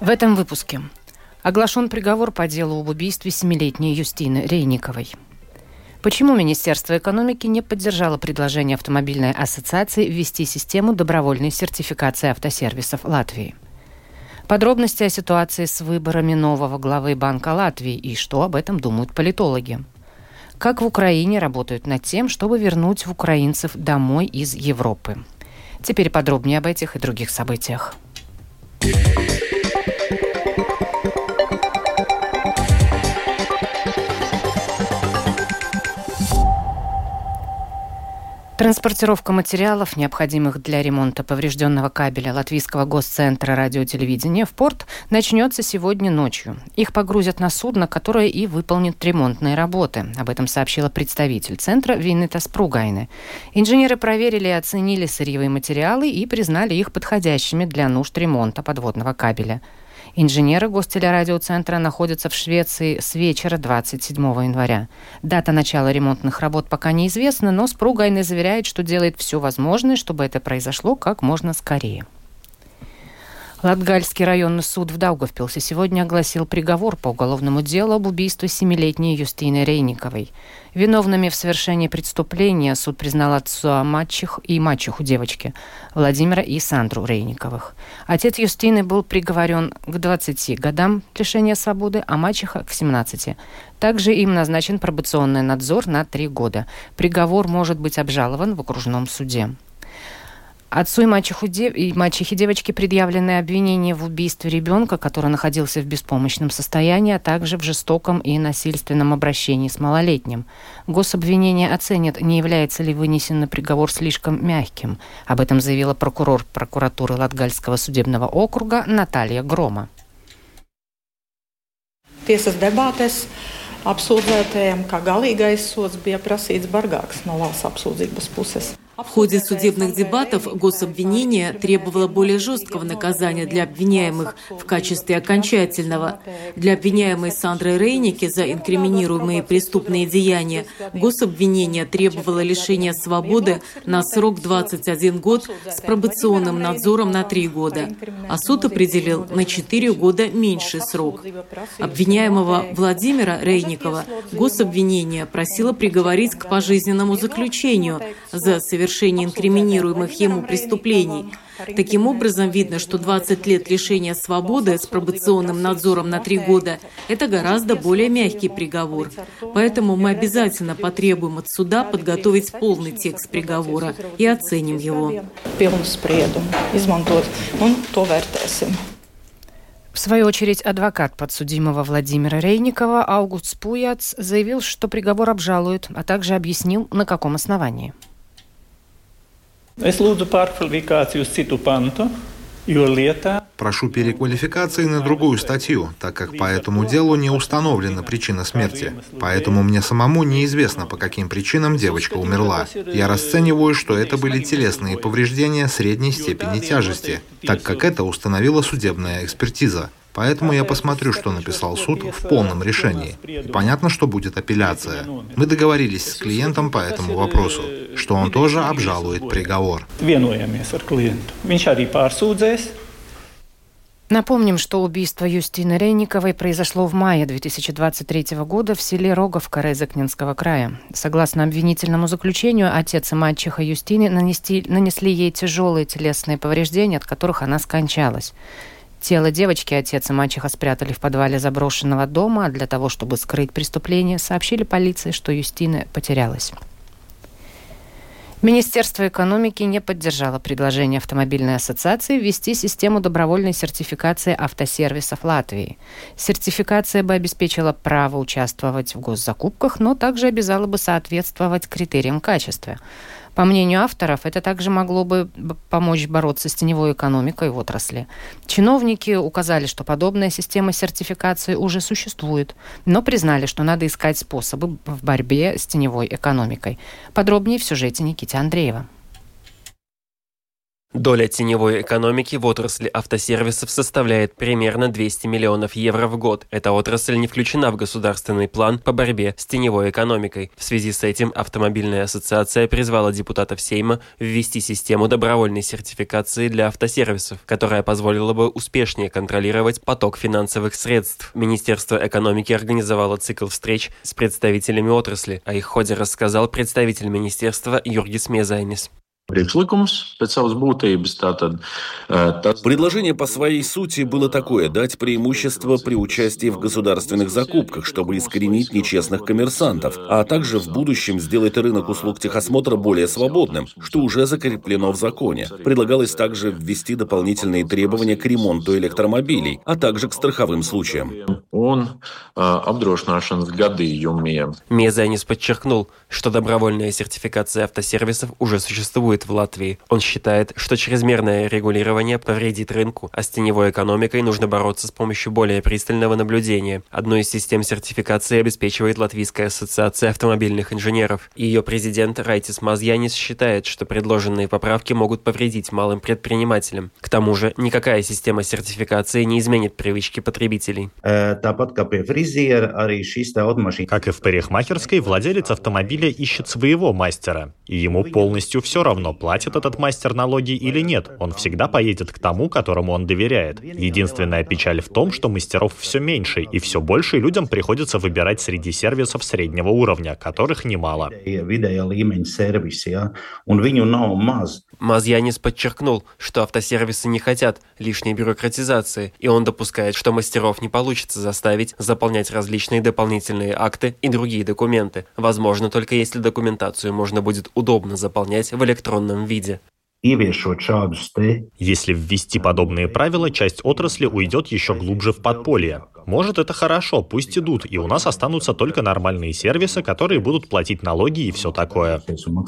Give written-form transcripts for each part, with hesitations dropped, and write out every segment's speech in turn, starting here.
В этом выпуске оглашен приговор по делу об убийстве 7-летней Юстины Рейниковой. Почему Министерство экономики не поддержало предложение Автомобильной ассоциации ввести систему добровольной сертификации автосервисов Латвии? Подробности о ситуации с выборами нового главы Банка Латвии и что об этом думают политологи. Как в Украине работают над тем, чтобы вернуть украинцев домой из Европы. Теперь подробнее об этих и других событиях. Транспортировка материалов, необходимых для ремонта поврежденного кабеля Латвийского госцентра радиотелевидения в порт, начнется сегодня ночью. Их погрузят на судно, которое и выполнит ремонтные работы. Об этом сообщила представитель центра Виннитас Пругайне. Инженеры проверили и оценили сырьевые материалы и признали их подходящими для нужд ремонта подводного кабеля. Инженеры гостелерадиоцентра находятся в Швеции с вечера 27 января. Дата начала ремонтных работ пока неизвестна, но Спругайне заверяет, что делает все возможное, чтобы это произошло как можно скорее. Латгальский районный суд в Даугавпилсе сегодня огласил приговор по уголовному делу об убийстве 7-летней Юстины Рейниковой. Виновными в совершении преступления суд признал отца и мачеху девочки Владимира и Сандру Рейниковых. Отец Юстины был приговорен к 20 годам лишения свободы, а мачеха к 17. Также им назначен пробационный надзор на 3 года. Приговор может быть обжалован в окружном суде. Отцу и мачехе девочки предъявлены обвинения в убийстве ребенка, который находился в беспомощном состоянии, а также в жестоком и насильственном обращении с малолетним. Гособвинение оценит, не является ли вынесенный приговор слишком мягким. Об этом заявила прокурор прокуратуры Латгальского судебного округа Наталья Грома. Tiesas debatēs apsūdzētajam kā galīgais sods bija prasīts bargāks no valsts apsūdzības puses. В ходе судебных дебатов гособвинение требовало более жесткого наказания для обвиняемых в качестве окончательного. Для обвиняемой Сандры Рейнике за инкриминируемые преступные деяния гособвинение требовало лишения свободы на срок 21 год с пробационным надзором на 3 года, а суд определил на 4 года меньший срок. Обвиняемого Владимира Рейникова гособвинение просило приговорить к пожизненному заключению за совершение инкриминируемых ему преступлений. Таким образом, видно, что 20 лет лишения свободы с пробационным надзором на 3 года – это гораздо более мягкий приговор. Поэтому мы обязательно потребуем от суда подготовить полный текст приговора и оценим его. В свою очередь, адвокат подсудимого Владимира Рейникова Аугуст Пуяц заявил, что приговор обжалуют, а также объяснил, на каком основании. Прошу переквалификации на другую статью, так как по этому делу не установлена причина смерти. Поэтому мне самому неизвестно, по каким причинам девочка умерла. Я расцениваю, что это были телесные повреждения средней степени тяжести, так как это установила судебная экспертиза. Поэтому я посмотрю, что написал суд в полном решении. И понятно, что будет апелляция. Мы договорились с клиентом по этому вопросу, что он тоже обжалует приговор. Напомним, что убийство Юстины Рейниковой произошло в мае 2023 года в селе Роговка Резекненского края. Согласно обвинительному заключению, отец и мачеха Юстины нанесли ей тяжелые телесные повреждения, от которых она скончалась. Тело девочки отец и мачеха спрятали в подвале заброшенного дома, а для того, чтобы скрыть преступление, сообщили полиции, что Юстина потерялась. Министерство экономики не поддержало предложение Автомобильной ассоциации ввести систему добровольной сертификации автосервисов Латвии. Сертификация бы обеспечила право участвовать в госзакупках, но также обязала бы соответствовать критериям качества. По мнению авторов, это также могло бы помочь бороться с теневой экономикой в отрасли. Чиновники указали, что подобная система сертификации уже существует, но признали, что надо искать способы в борьбе с теневой экономикой. Подробнее в сюжете Никиты Андреева. Доля теневой экономики в отрасли автосервисов составляет примерно 200 миллионов евро в год. Эта отрасль не включена в государственный план по борьбе с теневой экономикой. В связи с этим Автомобильная ассоциация призвала депутатов Сейма ввести систему добровольной сертификации для автосервисов, которая позволила бы успешнее контролировать поток финансовых средств. Министерство экономики организовало цикл встреч с представителями отрасли. О их ходе рассказал представитель министерства Юргис Мезайнис. Предложение по своей сути было такое: дать преимущество при участии в государственных закупках, чтобы искоренить нечестных коммерсантов, а также в будущем сделать рынок услуг техосмотра более свободным, что уже закреплено в законе. Предлагалось также ввести дополнительные требования к ремонту электромобилей, а также к страховым случаям. Мезайнис подчеркнул, что добровольная сертификация автосервисов уже существует в Латвии. Он считает, что чрезмерное регулирование повредит рынку, а с теневой экономикой нужно бороться с помощью более пристального наблюдения. Одну из систем сертификации обеспечивает Латвийская ассоциация автомобильных инженеров. Ее президент Райтис Мазьянис считает, что предложенные поправки могут повредить малым предпринимателям. К тому же, никакая система сертификации не изменит привычки потребителей. Как и в парикмахерской, владелец автомобиля ищет своего мастера, и ему полностью все равно, платит этот мастер налоги или нет. Он всегда поедет к тому, которому он доверяет. Единственная печаль в том, что мастеров все меньше, и все больше людям приходится выбирать среди сервисов среднего уровня, которых немало. Мазьянис подчеркнул, что автосервисы не хотят лишней бюрократизации, и он допускает, что мастеров не получится заставить заполнять различные дополнительные акты и другие документы. Возможно, только если документацию можно будет удобно заполнять в электронном виде. Если ввести подобные правила, часть отрасли уйдет еще глубже в подполье. Может, это хорошо, пусть идут, и у нас останутся только нормальные сервисы, которые будут платить налоги и все такое.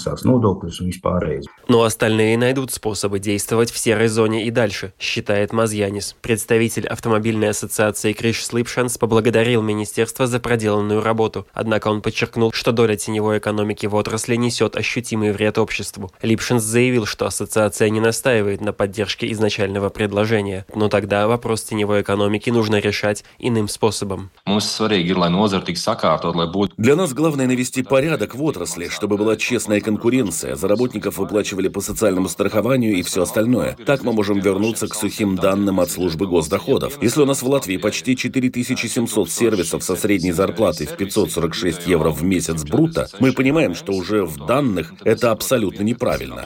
Но остальные найдут способы действовать в серой зоне и дальше, считает Мазьянис. Представитель Автомобильной ассоциации Криш Липшанс поблагодарил министерство за проделанную работу. Однако он подчеркнул, что доля теневой экономики в отрасли несет ощутимый вред обществу. Липшанс заявил, что ассоциация не настаивает на поддержке изначального предложения. Но тогда вопрос теневой экономики нужно решать иным способом. Для нас главное навести порядок в отрасли, чтобы была честная конкуренция, за работников выплачивали по социальному страхованию и все остальное. Так мы можем вернуться к сухим данным от службы госдоходов. Если у нас в Латвии почти 4700 сервисов со средней зарплатой в 546 евро в месяц брутто, мы понимаем, что уже в данных это абсолютно неправильно.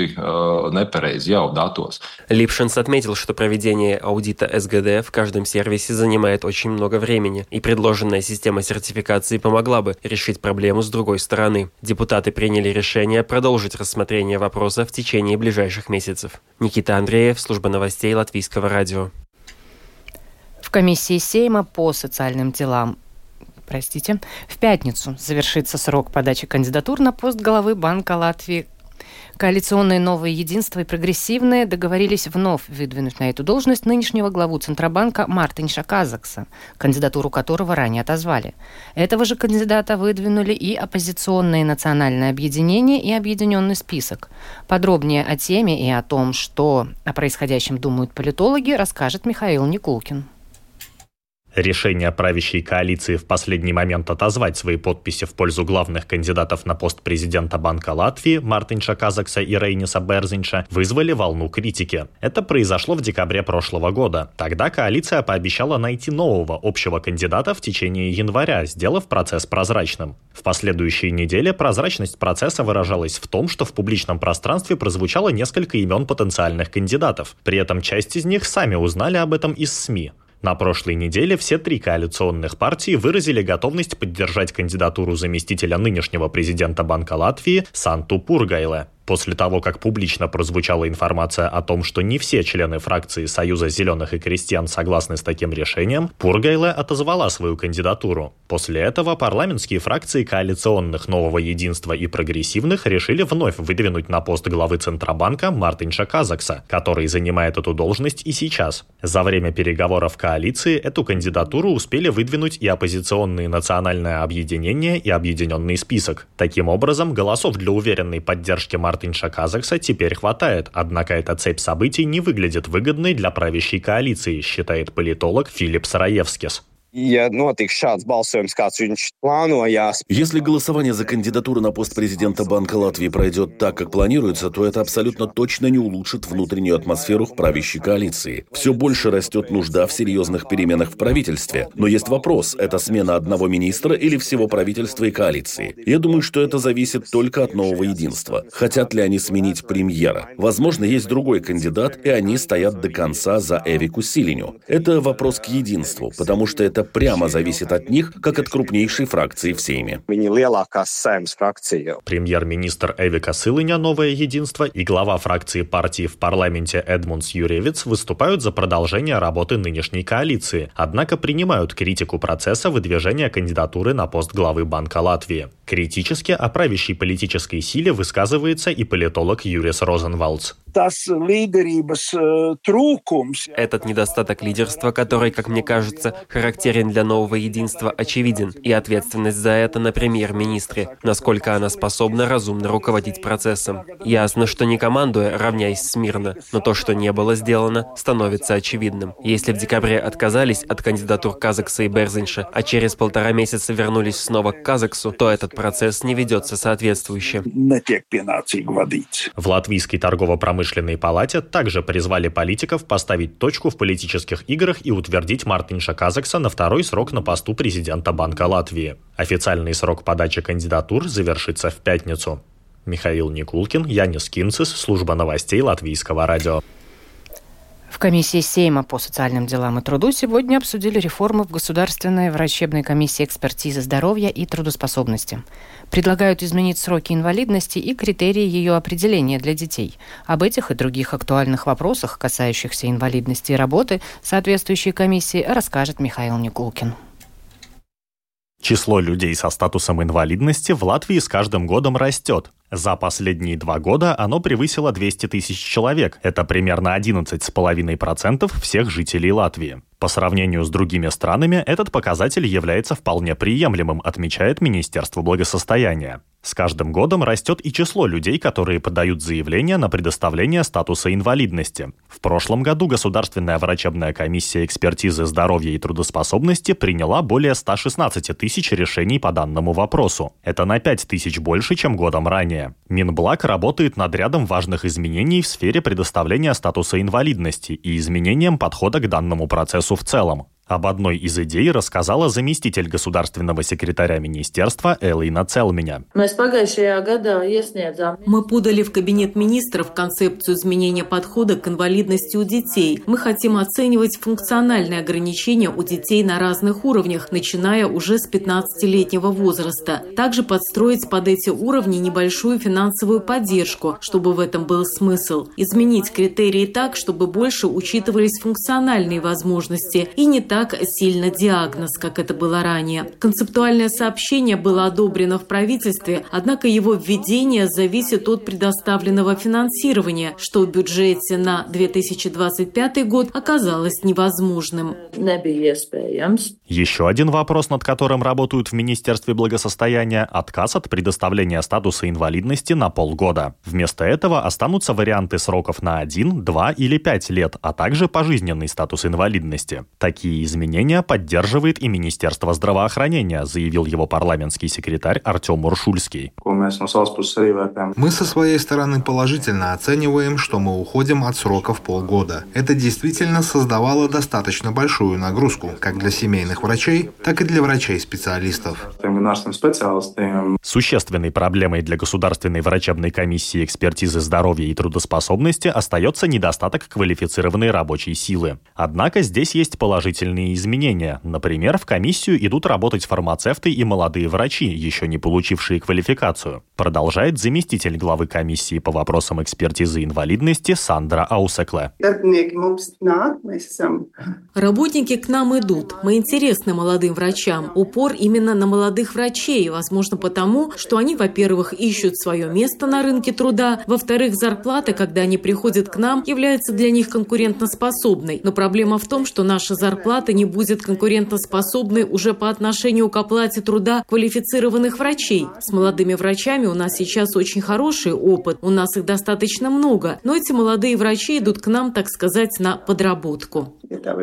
Липшанс отметил, что проведение аудита СГД в каждом сервисе занимает очень много времени, и предложенная система сертификации помогла бы решить проблему с другой стороны. Депутаты приняли решение продолжить рассмотрение вопроса в течение ближайших месяцев. Никита Андреев, служба новостей Латвийского радио. В комиссии Сейма по социальным делам в пятницу завершится срок подачи кандидатур на пост главы Банка Латвии. Коалиционные «Новое единство» и «Прогрессивные» договорились вновь выдвинуть на эту должность нынешнего главу Центробанка Мартинша Казакса, кандидатуру которого ранее отозвали. Этого же кандидата выдвинули и оппозиционные «Национальное объединение» и «Объединенный список». Подробнее о теме и о том, что о происходящем думают политологи, расскажет Михаил Никулкин. Решение правящей коалиции в последний момент отозвать свои подписи в пользу главных кандидатов на пост президента Банка Латвии Мартинша Казакса и Рейниса Берзинша вызвали волну критики. Это произошло в декабре прошлого года. Тогда коалиция пообещала найти нового общего кандидата в течение января, сделав процесс прозрачным. В последующие недели прозрачность процесса выражалась в том, что в публичном пространстве прозвучало несколько имен потенциальных кандидатов. При этом часть из них сами узнали об этом из СМИ. На прошлой неделе все три коалиционных партии выразили готовность поддержать кандидатуру заместителя нынешнего президента Банка Латвии Санту Пургайле. После того, как публично прозвучала информация о том, что не все члены фракции Союза зеленых и крестьян согласны с таким решением, Пургайле отозвала свою кандидатуру. После этого парламентские фракции коалиционных «Нового единства» и «Прогрессивных» решили вновь выдвинуть на пост главы Центробанка Мартинша Казакса, который занимает эту должность и сейчас. За время переговоров коалиции эту кандидатуру успели выдвинуть и оппозиционные «Национальное объединение» и «Объединенный список». Таким образом, голосов для уверенной поддержки Мартинша Мартинша Казакса теперь хватает, однако эта цепь событий не выглядит выгодной для правящей коалиции, считает политолог Филипп Сараевскис. Если голосование за кандидатуру на пост президента Банка Латвии пройдет так, как планируется, то это абсолютно точно не улучшит внутреннюю атмосферу в правящей коалиции. Все больше растет нужда в серьезных переменах в правительстве. Но есть вопрос, это смена одного министра или всего правительства и коалиции? Я думаю, что это зависит только от нового единства. Хотят ли они сменить премьера? Возможно, есть другой кандидат, и они стоят до конца за Эвику Силиню. Это вопрос к единству, потому что это прямо зависит от них, как от крупнейшей фракции в Сейме. Премьер-министр Эвика Силиня «Новое единство» и глава фракции партии в парламенте Эдмундс Юревиц выступают за продолжение работы нынешней коалиции, однако принимают критику процесса выдвижения кандидатуры на пост главы Банка Латвии. Критически о правящей политической силе высказывается и политолог Юрис Розенвалдс. Этот недостаток лидерства, который, как мне кажется, характерен для нового единства, очевиден, и ответственность за это на премьер-министре, насколько она способна разумно руководить процессом. Ясно, что не командуя, равняясь смирно, но то, что не было сделано, становится очевидным. Если в декабре отказались от кандидатур Казакса и Берзинша, а через 1,5 месяца вернулись снова к Казаксу, то этот процесс не ведется соответствующе. В Латвийской торгово-промышленной палате также призвали политиков поставить точку в политических играх и утвердить Мартинша Казакса на второй срок на посту президента Банка Латвии. Официальный срок подачи кандидатур завершится в пятницу. Михаил Никулкин, Янис Кинцис, служба новостей Латвийского радио. В комиссии Сейма по социальным делам и труду сегодня обсудили реформы в Государственной врачебной комиссии экспертизы здоровья и трудоспособности. Предлагают изменить сроки инвалидности и критерии ее определения для детей. Об этих и других актуальных вопросах, касающихся инвалидности и работы, соответствующей комиссии расскажет Михаил Никулкин. Число людей со статусом инвалидности в Латвии с каждым годом растет. За последние 2 года оно превысило 200 тысяч человек. Это примерно 11,5% всех жителей Латвии. По сравнению с другими странами, этот показатель является вполне приемлемым, отмечает Министерство благосостояния. С каждым годом растет и число людей, которые подают заявление на предоставление статуса инвалидности. В прошлом году Государственная врачебная комиссия экспертизы здоровья и трудоспособности приняла более 116 тысяч решений по данному вопросу. Это на 5 тысяч больше, чем годом ранее. Минблаг работает над рядом важных изменений в сфере предоставления статуса инвалидности и изменением подхода к данному процессу в целом. Об одной из идей рассказала заместитель государственного секретаря министерства Элина Целминя. Мы подали в Кабинет министров концепцию изменения подхода к инвалидности у детей. Мы хотим оценивать функциональные ограничения у детей на разных уровнях, начиная уже с 15-летнего возраста. Также подстроить под эти уровни небольшую финансовую поддержку, чтобы в этом был смысл. Изменить критерии так, чтобы больше учитывались функциональные возможности и не так сильно диагноз, как это было ранее. Концептуальное сообщение было одобрено в правительстве, однако его введение зависит от предоставленного финансирования, что в бюджете на 2025 год оказалось невозможным. Еще один вопрос, над которым работают в Министерстве благосостояния – отказ от предоставления статуса инвалидности на полгода. Вместо этого останутся варианты сроков на 1, 2 или 5 лет, а также пожизненный статус инвалидности. Такие изменения поддерживает и Министерство здравоохранения, заявил его парламентский секретарь Артем Уршульский. Мы со своей стороны положительно оцениваем, что мы уходим от сроков полгода. Это действительно создавало достаточно большую нагрузку, как для семейных врачей, так и для врачей-специалистов. Существенной проблемой для Государственной врачебной комиссии экспертизы здоровья и трудоспособности остается недостаток квалифицированной рабочей силы. Однако здесь есть положительные изменения. Например, в комиссию идут работать фармацевты и молодые врачи, еще не получившие квалификацию. Продолжает заместитель главы комиссии по вопросам экспертизы инвалидности Сандра Аусекле. Работники к нам идут. Мы интересны молодым врачам. Упор именно на молодых врачей. Возможно, потому, что они, во-первых, ищут свое место на рынке труда, во-вторых, зарплата, когда они приходят к нам, является для них конкурентоспособной. Но проблема в том, что наша зарплата зарплата не будет конкурентоспособной уже по отношению к оплате труда квалифицированных врачей. С молодыми врачами у нас сейчас очень хороший опыт, у нас их достаточно много, но эти молодые врачи идут к нам, так сказать, на подработку.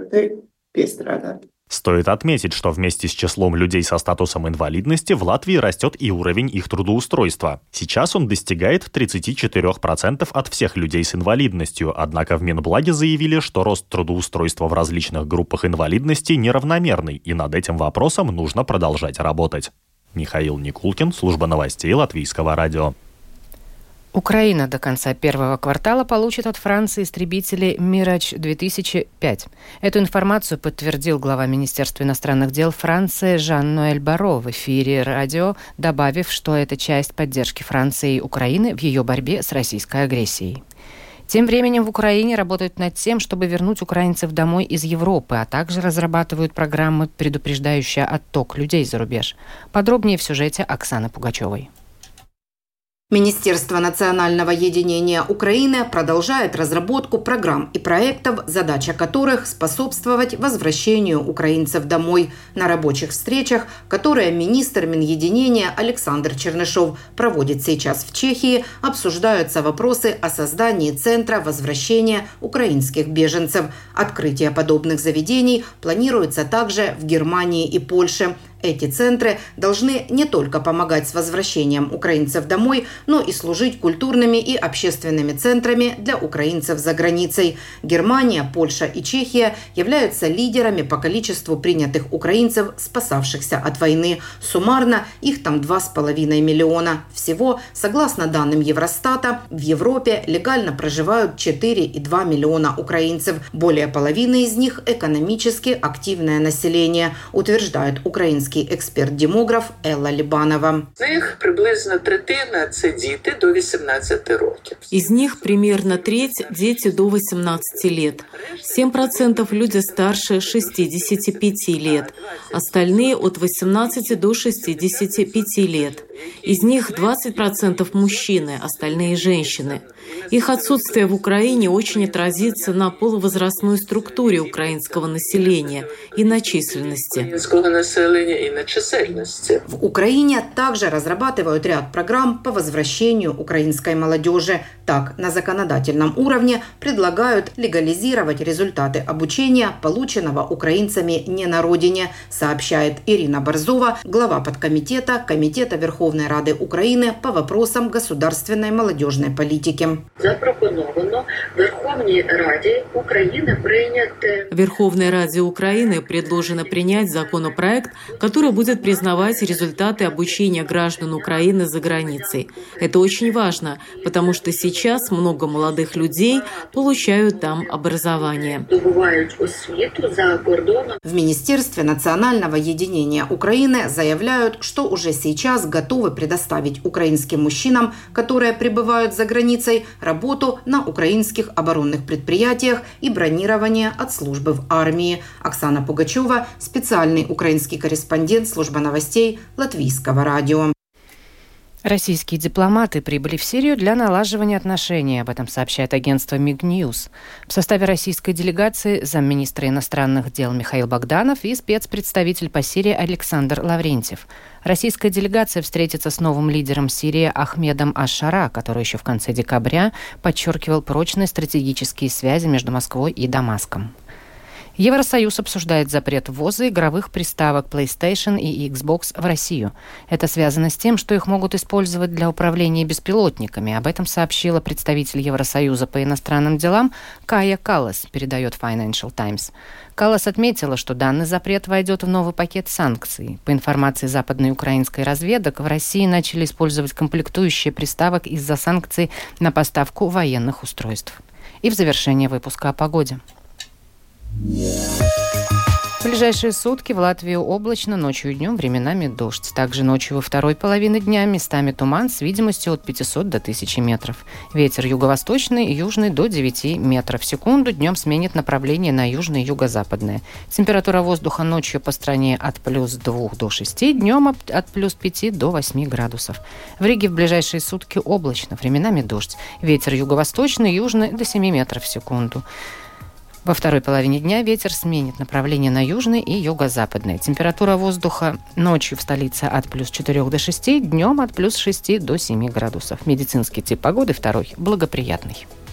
Стоит отметить, что вместе с числом людей со статусом инвалидности в Латвии растет и уровень их трудоустройства. Сейчас он достигает 34% от всех людей с инвалидностью, однако в Минблаге заявили, что рост трудоустройства в различных группах инвалидности неравномерный, и над этим вопросом нужно продолжать работать. Михаил Никулкин, служба новостей Латвийского радио. Украина до конца первого квартала получит от Франции истребители «Мирач-2005». Эту информацию подтвердил глава Министерства иностранных дел Франции Жан-Ноэль Барро в эфире радио, добавив, что это часть поддержки Франции и Украины в ее борьбе с российской агрессией. Тем временем в Украине работают над тем, чтобы вернуть украинцев домой из Европы, а также разрабатывают программы, предупреждающие отток людей за рубеж. Подробнее в сюжете Оксаны Пугачевой. Министерство национального единения Украины продолжает разработку программ и проектов, задача которых способствовать возвращению украинцев домой. На рабочих встречах, которые министр Минъединения Александр Чернышов проводит сейчас в Чехии, обсуждаются вопросы о создании Центра возвращения украинских беженцев. Открытие подобных заведений планируется также в Германии и Польше. Эти центры должны не только помогать с возвращением украинцев домой, но и служить культурными и общественными центрами для украинцев за границей. Германия, Польша и Чехия являются лидерами по количеству принятых украинцев, спасавшихся от войны. Суммарно их там 2,5 миллиона. Всего, согласно данным Евростата, в Европе легально проживают 4,2 миллиона украинцев. Более половины из них экономически активное население, утверждает украинский експерт-демограф Елла Лібанова. Из них примерно треть – дети до 18 лет. 7% – люди старше 65 лет. Остальные – от 18 до 65 лет. Из них 20% мужчины, остальные – женщины. Их отсутствие в Украине очень отразится на полувозрастной структуре украинского населения и на численности. В Украине также разрабатывают ряд программ по возвращению украинской молодежи. Так, на законодательном уровне предлагают легализировать результаты обучения, полученного украинцами не на родине, сообщает Ирина Борзова, глава подкомитета Комитета Верховной Рады Украины по вопросам государственной молодежной политики. Запропоновано Верховной Раде Украины Верховной Раде Украины предложено принять законопроект, который будет признавать результаты обучения граждан Украины за границей. Это очень важно, потому что сейчас много молодых людей получают там образование. В Министерстве национального единения Украины заявляют, что уже сейчас готовы предоставить украинским мужчинам, которые пребывают за границей, работу на украинских оборонных предприятиях и бронирование от службы в армии. Оксана Пугачева, специальный украинский корреспондент службы новостей Латвийского радио. Российские дипломаты прибыли в Сирию для налаживания отношений. Об этом сообщает агентство Мигньюз. В составе российской делегации замминистра иностранных дел Михаил Богданов и спецпредставитель по Сирии Александр Лаврентьев. Российская делегация встретится с новым лидером Сирии Ахмедом Аш-Шара, который еще в конце декабря подчеркивал прочные стратегические связи между Москвой и Дамаском. Евросоюз обсуждает запрет ввоза игровых приставок PlayStation и Xbox в Россию. Это связано с тем, что их могут использовать для управления беспилотниками. Об этом сообщила представитель Евросоюза по иностранным делам Кая Каллас, передает Financial Times. Каллас отметила, что данный запрет войдет в новый пакет санкций. По информации западной украинской разведок, в России начали использовать комплектующие приставок из-за санкций на поставку военных устройств. И в завершение выпуска о погоде. В ближайшие сутки в Латвии облачно, ночью и днем временами дождь. Также ночью во второй половине дня местами туман с видимостью от 500 до 1000 метров. Ветер юго-восточный и южный до 9 метров в секунду. Днем сменит направление на южное и юго-западное. Температура воздуха ночью по стране от плюс 2 до 6, днем от плюс 5 до 8 градусов. В Риге в ближайшие сутки облачно, временами дождь. Ветер юго-восточный и южный до 7 метров в секунду. Во второй половине дня ветер сменит направление на южный и юго-западный. Температура воздуха ночью в столице от плюс 4 до 6, днем от плюс 6 до 7 градусов. Медицинский тип погоды второй – благоприятный.